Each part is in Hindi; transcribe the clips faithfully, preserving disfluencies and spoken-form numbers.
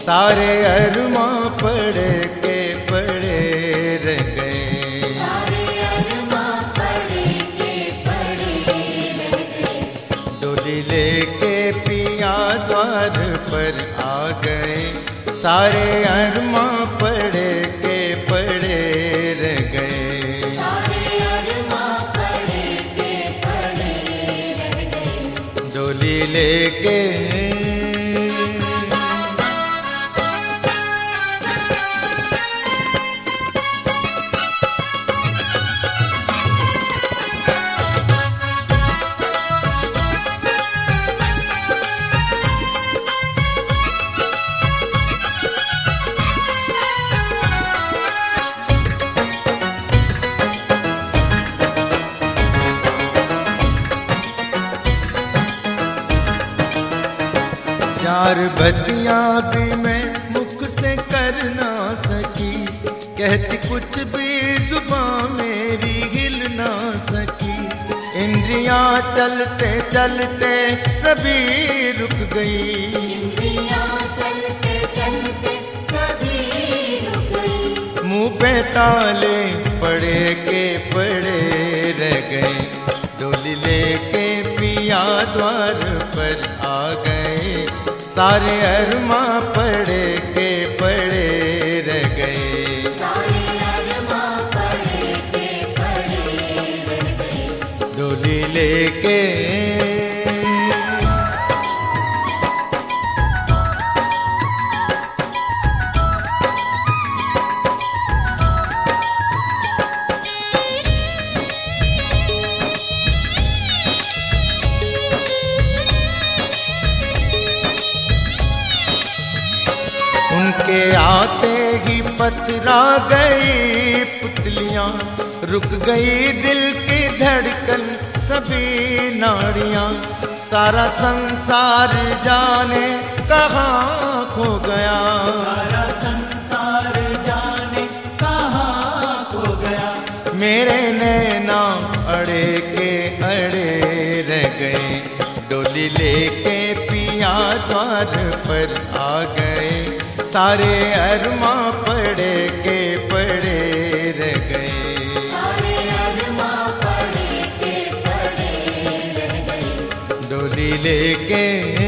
सारे अरमां पड़े के पड़े रह गए। डोली लेके पिया द्वार पर आ गए, सारे अरमां पड़े के पड़े रह गए। डोली लेके चार बतियां भी मैं मुख से कर ना सकी, कहती कुछ भी जुबान मेरी हिल ना सकी। इंद्रियां चलते चलते सभी रुक गई, मुंह पे ताले पड़े के पड़े रह गए। डोली लेके पिया द्वार पर आ गए, सारे अरमां पड़े के पड़े रह गए। डोली लेके उनके आते ही पथरा गई पुतलियां, रुक गई दिल की धड़कन सभी नाड़ियां। सारा संसार जाने कहाँ खो गया, सारा संसार जाने कहाँ खो गया। मेरे नैना अड़े के अड़े रह गए। डोली लेके पिया द्वार पर आ गए, सारे अरमां पड़े के पड़े रह गए। डोली लेके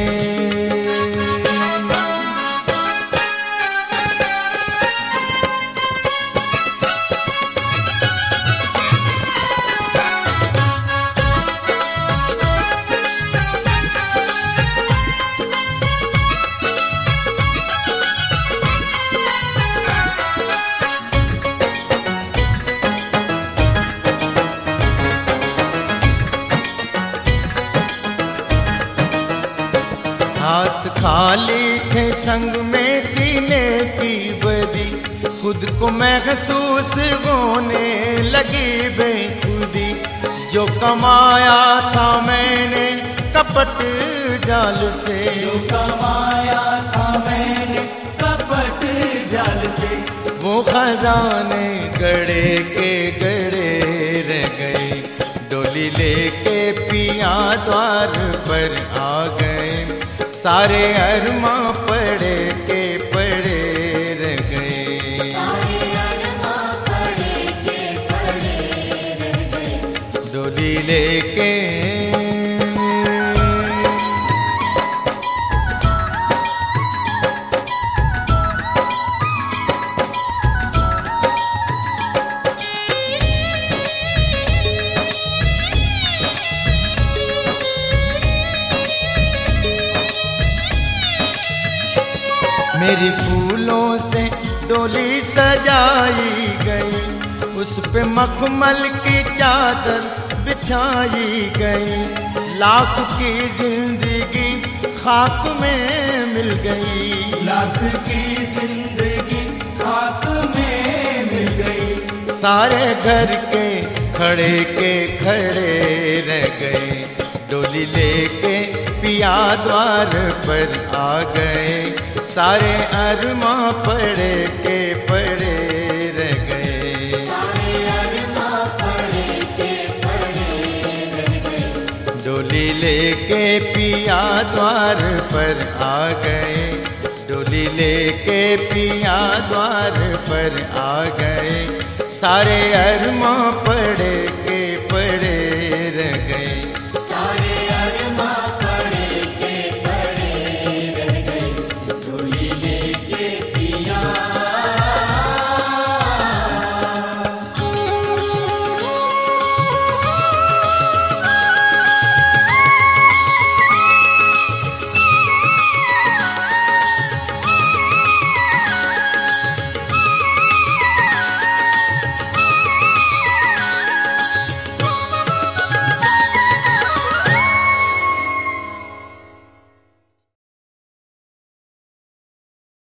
हाथ खाली थे संग में कीने की बदी, खुद को महसूस होने लगी बेखुदी। जो कमाया था मैंने कपट जाल से, जो कमाया था मैंने कपट जाल से, वो खजाने गड़े के गड़े रह गए। डोली लेके पिया द्वार पर आ गए, सारे अरमां पड़े के पड़े रह गए। डोली लेके मेरी फूलों से डोली सजाई गई, उस पे मखमल की चादर बिछाई गई। लाख की जिंदगी खाक में मिल गई, लाख की जिंदगी खाक में मिल गई। सारे घर के खड़े के खड़े रह गए। डोली लेके पिया द्वार पर आ गए, सारे अरमां पड़े के पड़े रह गए। डोली लेके पिया द्वार पर आ गए, डोली लेके पिया द्वार पर आ गए, सारे अरमां पड़े